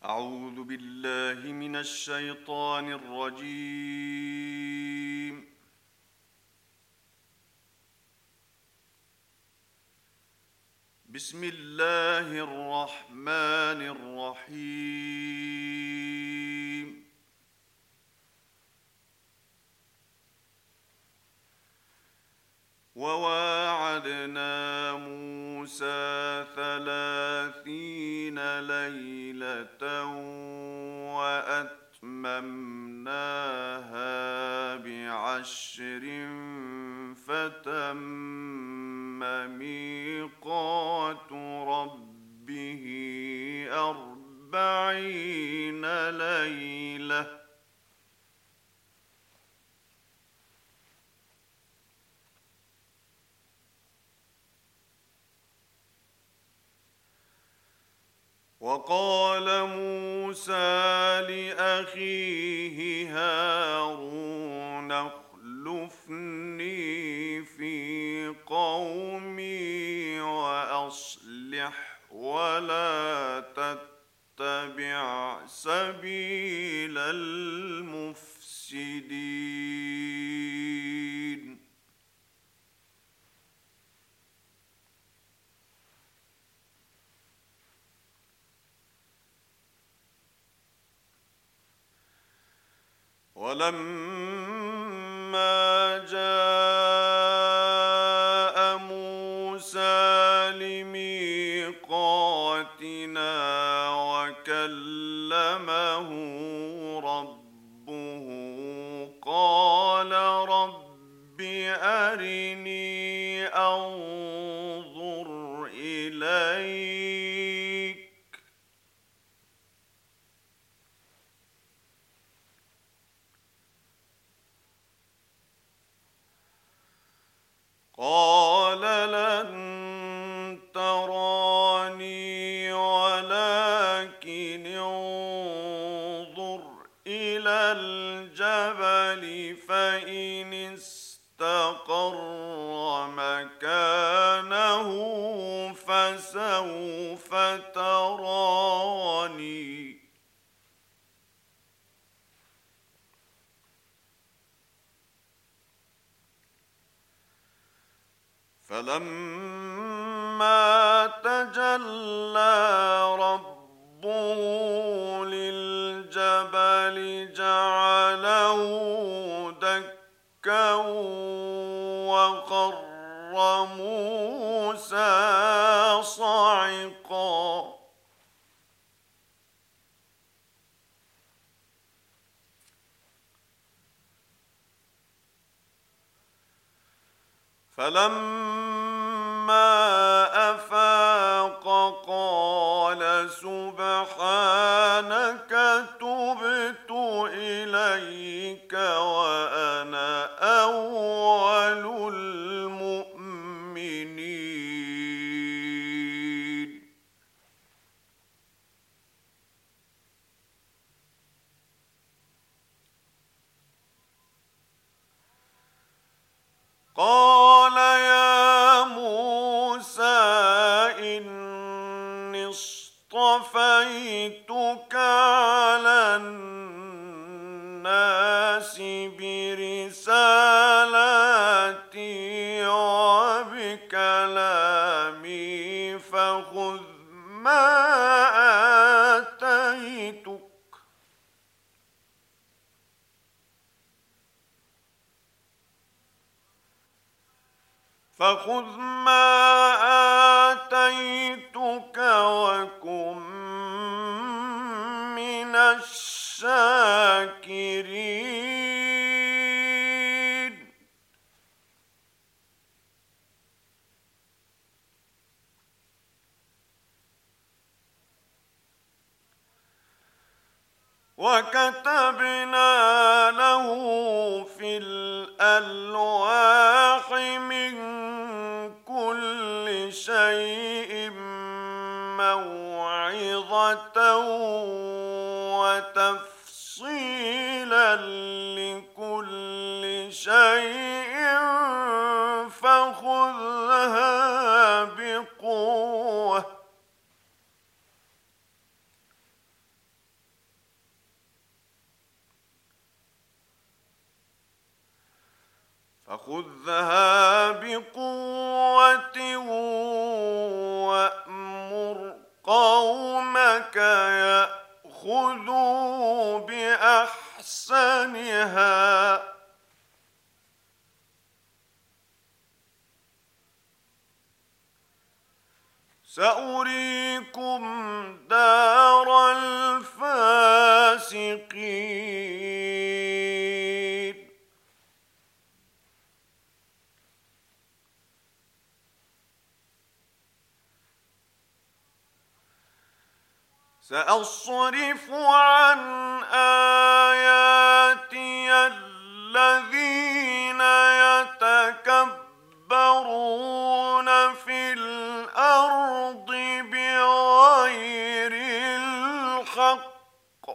أعوذ بالله من الشيطان الرجيم. بسم الله الرحمن الرحيم. وواعدنا موسى 30 ليلة وأتممناها ب10 فتم ميقات ربه 40 ليلة. وقال موسى لأخيه هارون اخلفني في قومي وأصلح ولا تتبع سبيل المفسدين. ولما جاء موسى لميقاتنا وكلمه ربه قال رب أرني أنظر إليك. قال لن تراني ولكن انظر إلى الجبل فإن استقر مكانه فسوف تراني. فلما تجلى ربه للجبل جعله دكا وخر موسى صعقا. فلما أفاق قال سبحانك تبت إليك وأنا أول المؤمنين. قال يا موسى إني اصطفيتك على الناس برسالاتي وبكلامي فخذ ما آتيتك وكن من الشاكرين. وكتبنا له في الألواح من كل شيء موعظة وتفصيلا لكل شيء فخذها بقوة فخذها بقوة وأمر قومك يأخذوا بأحسنها سأريكم دار الفاسقين سأصرف عن آياتي الذين يتكبرون في الأرض بغير الحق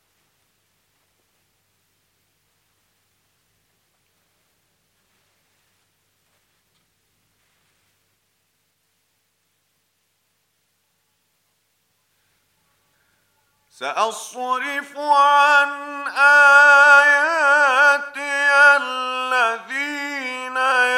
سأصرف عن آياتي الذين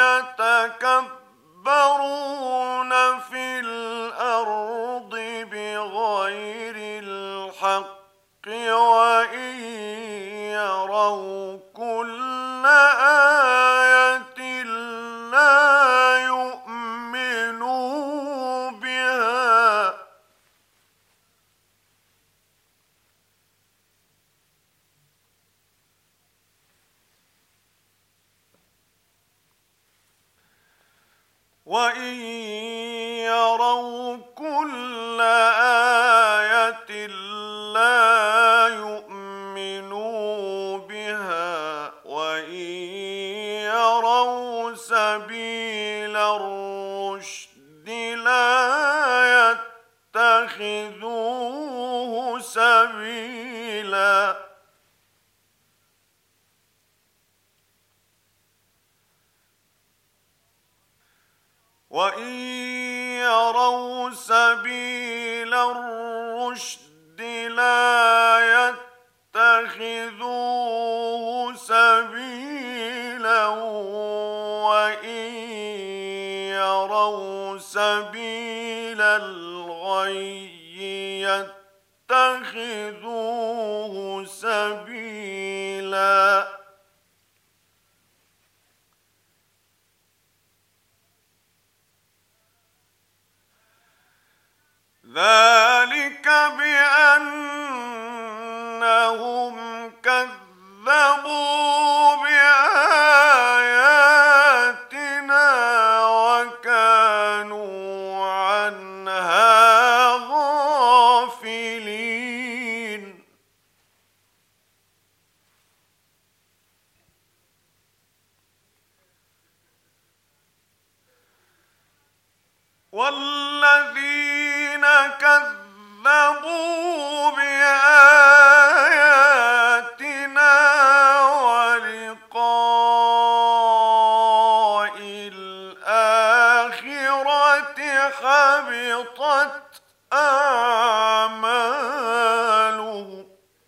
يتكبرون في الأرض بغير الحق وإن يروا كل آية لا يؤمنوا بها وإن يروا كل آية لا يؤمنوا بها وإن يروا سبيل الرشد لا يتخذوه سبيلا وإن يروا سبيل الرشد لا يتخذوه سبيلا وإن يروا سبيل الغي يتخذوه سبيلا ذلك بأنهم كذبوا بآياتنا وكانوا عنها غافلين والذين كذبوا بآياتنا ولقاء الآخرة حبطت أعمالهم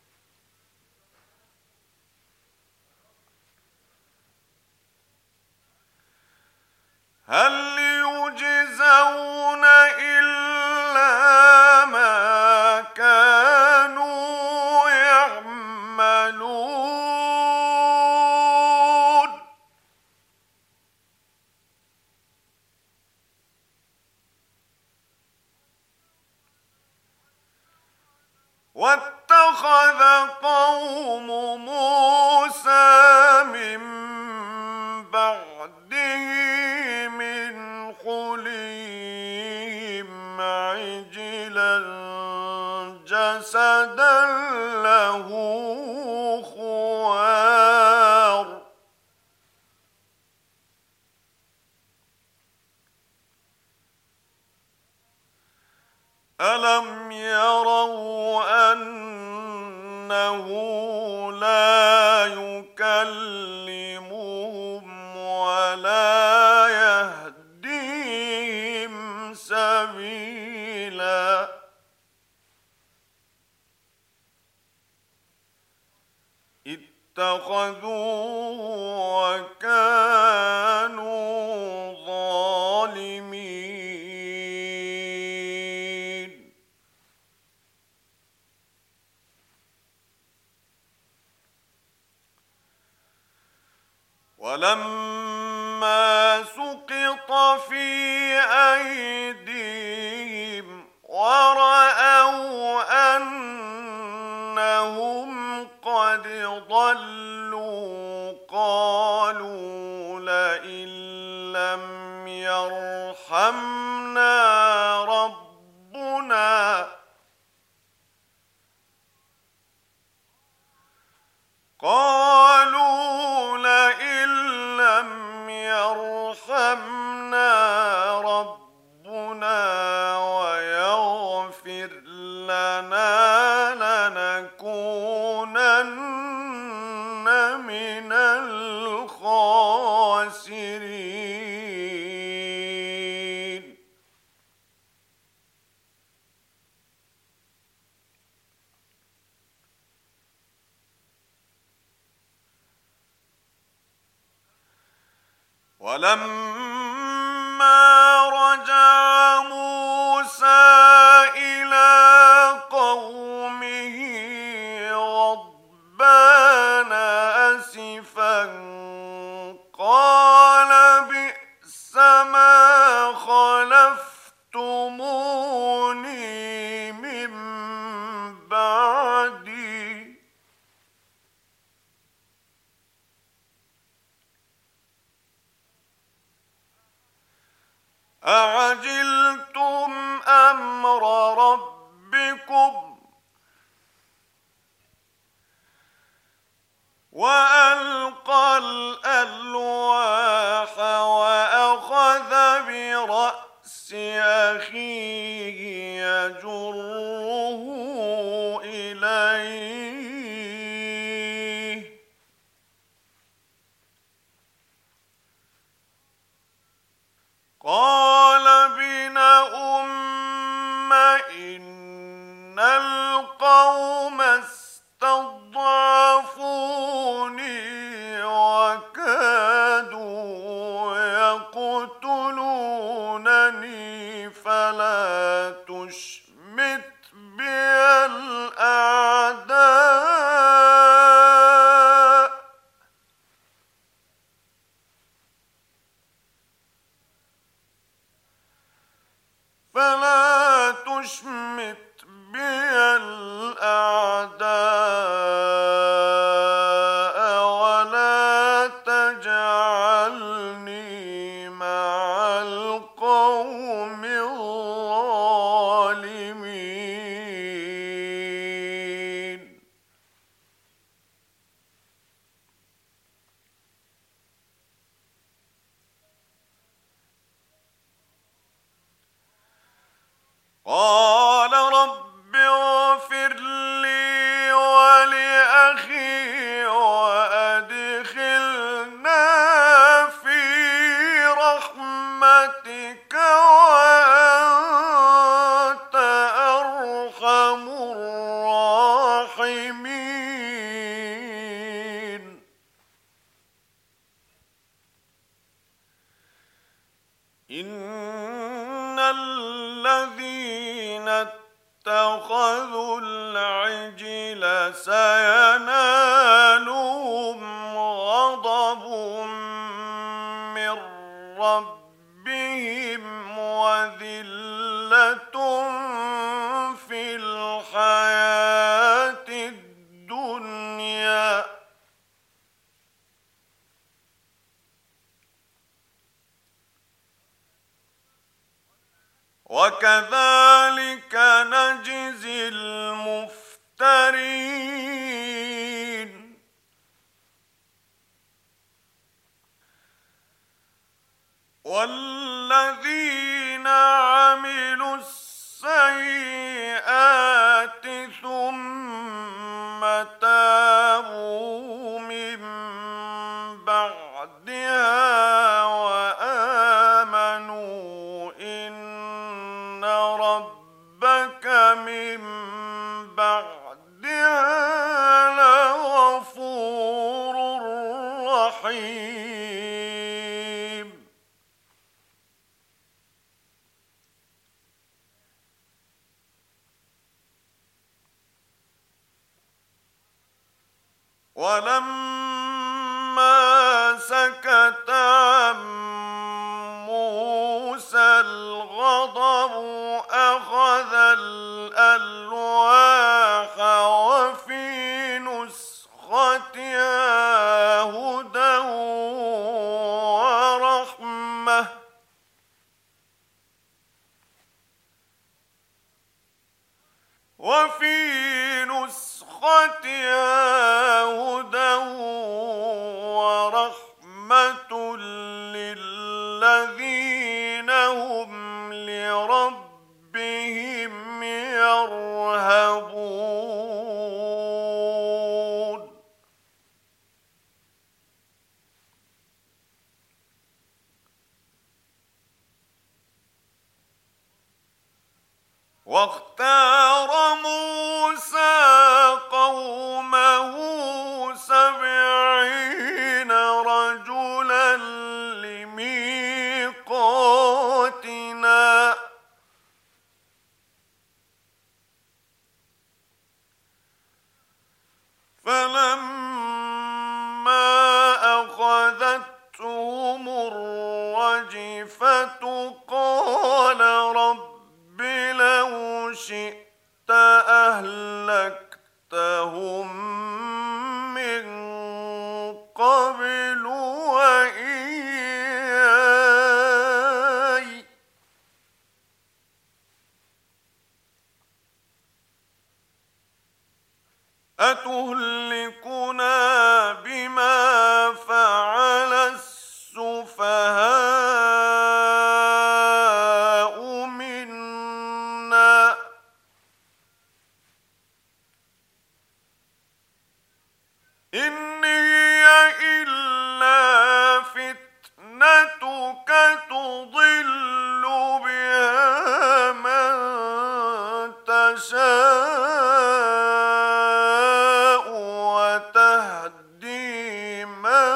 هل يجزون إلا ما كانوا يعملون واتخذ قوم موسى من بعده من حليهم عجلا جسدا له خوار ألم يروا أنه لا يكلمهم ولا يهديهم سبيلا اتخذوه وكانوا ولما سقط في أيديهم ورأوا أنهم قد ضلوا قالوا لئن لم يرحمنا ربنا قالوا لئن لم يرحمنا ربنا ويغفر لنا لنكونن من الخاسرين. ولما رجع موسى إلى قومه غضبان أسفا قال بئس ما خلفتموني من بعدي أعجلتم أمر ربكم وألقى الألواح وأخذ برأس أخيه يجره إليه قال ابن أم إن القوم استضعفوني وكادوا يقتلونني فلا تشمت بي الأعداء فلا تشمت بي الأعداء ولا تجعلني مع القوم الظالمين. قال رب اغفر لي ولأخي وأدخلنا في رحمتك وأنت أرحم الراحمين. إن الذين اتخذوا العجل سينالهم غضب من ربهم وذلة في الحياة الدنيا وكذلك نجزي المفترين. والذين عملوا السيئات ثم تابوا من بعدها وآمنوا إن ربك من بعدها لغفور رحيم. ولما سكت هدى ورحمة للذين هم لربهم يرهبون واختار موسى قومه 70 رجلا لميقاتنا فلما أخذتهم الرجفة قال رب لو شئت أهلكتهم من قبل وإياي أتهلكنا بما فعل السفهاء منا إن هي إلا فتنتك تضل بها من تشاء وتهدي من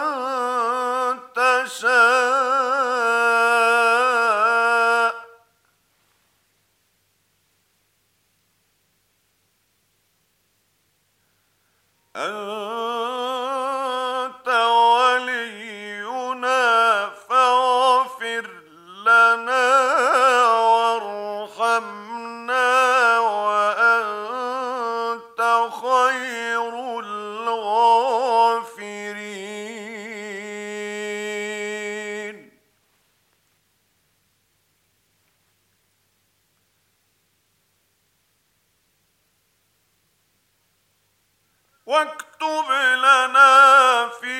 تشاء أنت ولينا فاغفر لنا وارحمنا وأنت خير الغافرين واكتب لنا في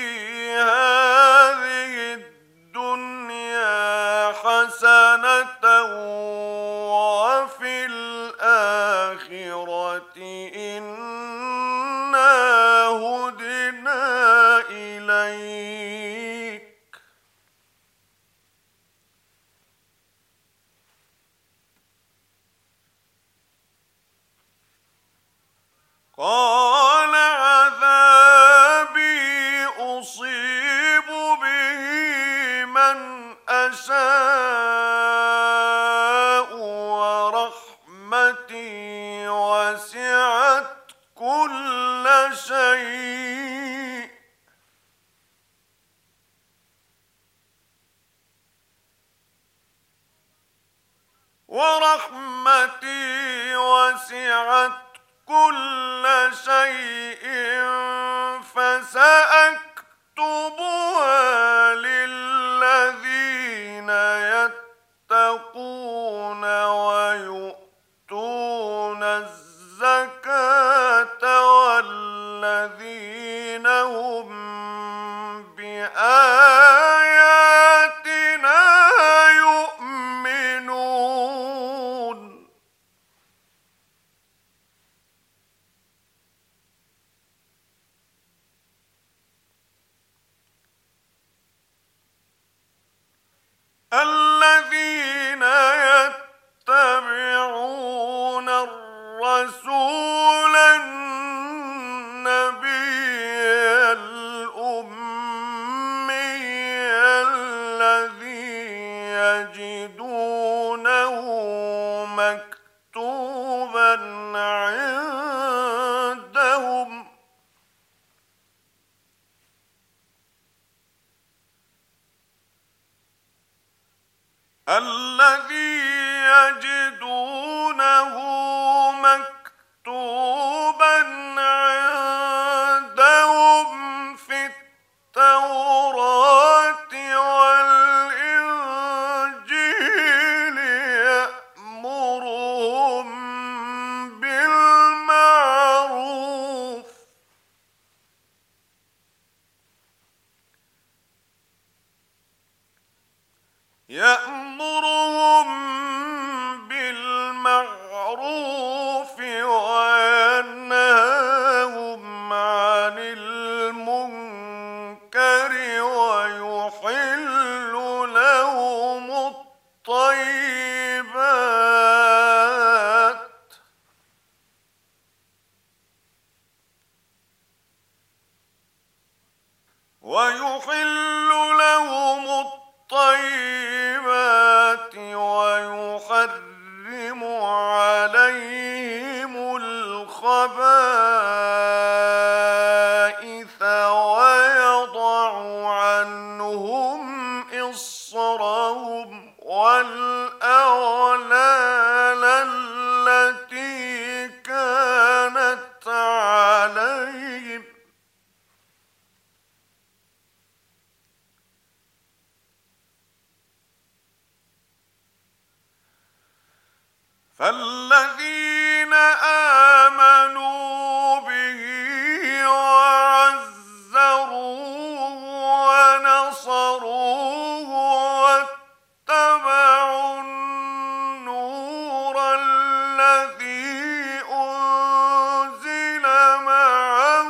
هذه الدنيا حسنة وفي الآخرة إنا هدنا إليك قال عذابي أصيب به من أشاء ورحمتي وسعت كل شيء كل شيء فسأكتبها للذين يتقون ويؤتون الزكاة والذين هم بآياتنا يؤمنون الذين يتبعون الرسول النبي الأمي الذي يجدونه مكتوبا عندهم في التوراة والإنجيل يأمرهم بالمعروف ويحل لهم الطيبات ويحرم عليهم الخبائث ويضع عنهم إصرهم والأغلال التي كانت عليهم فالذين آمنوا به وعزروه ونصروه واتبعوا النور الذي أنزل معه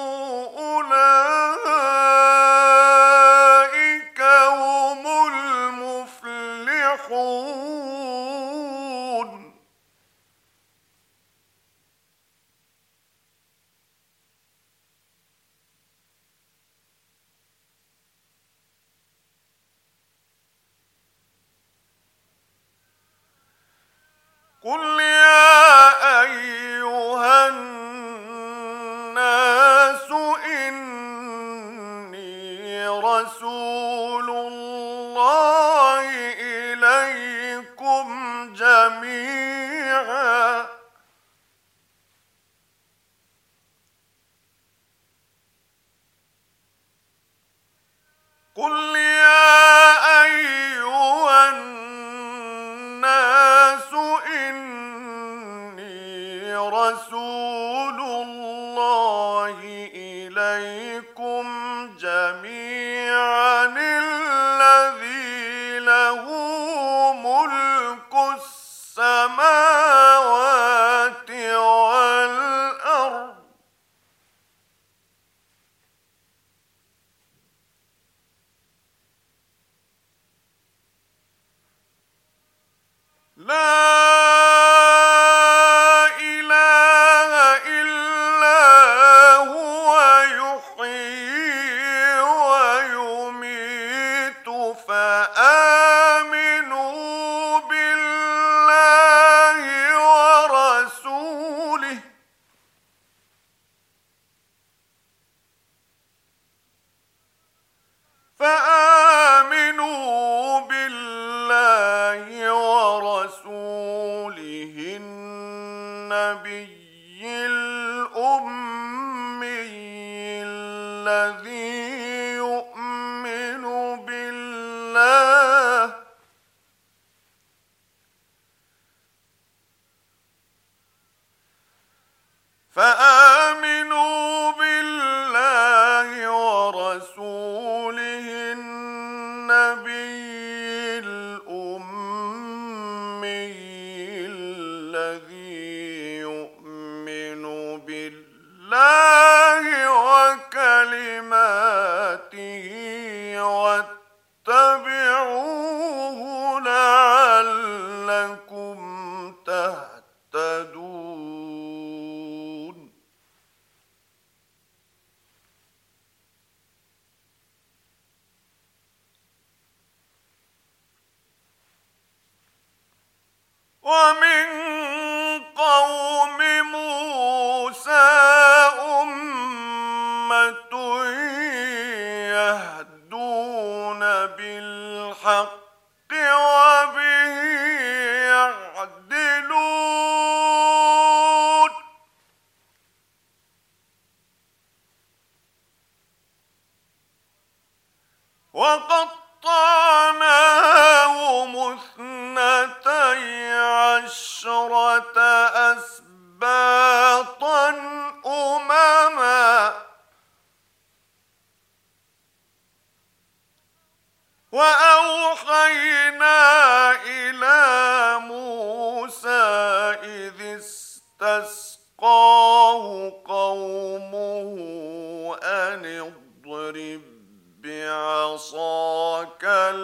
أولئك هم المفلحون. قل يا أيها الناس إني رسول الله إليكم جميعا قل يا أيها الناس إني رسول الله إليكم جميعا الذي له ملك السماوات والأرض لا إله إلا هو يحيي ويميت فآمنوا بالله ورسوله النبي الأمي الذي يؤمن بالله فآمنوا بالله ورسوله النبي الأمي الذي يؤمن بالله وكلماته واتبعوه لعلكم تهتدون. ومن قوم موسى أمة يهدون بالحق وبه يعدلون. وقطعناهم اثنتي عشرة أسباطا أمما وأوحينا إلى موسى إذ استسقاه قومه أن اضرب بعصاك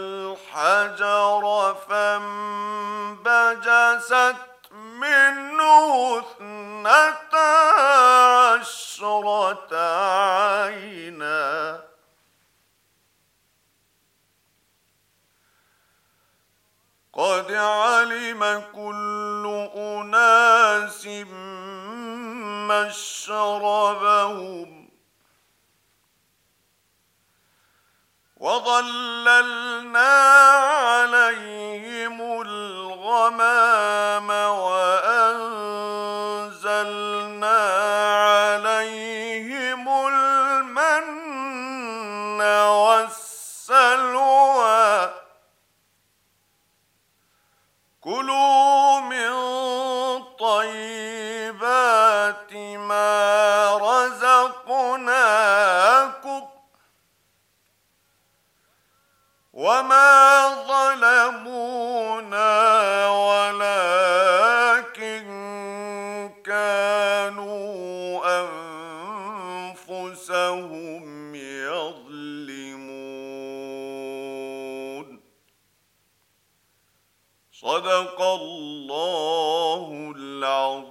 الحجر فانبجست منه اثنتا عشرة عينا مشربهم وظللنا عليهم الغمام وأنزلنا عليهم المن والسلوى كلوا من طيبات ما رزقناكم وما ظلمونا ولكن كانوا أنفسهم يظلمون. صدق الله العظيم.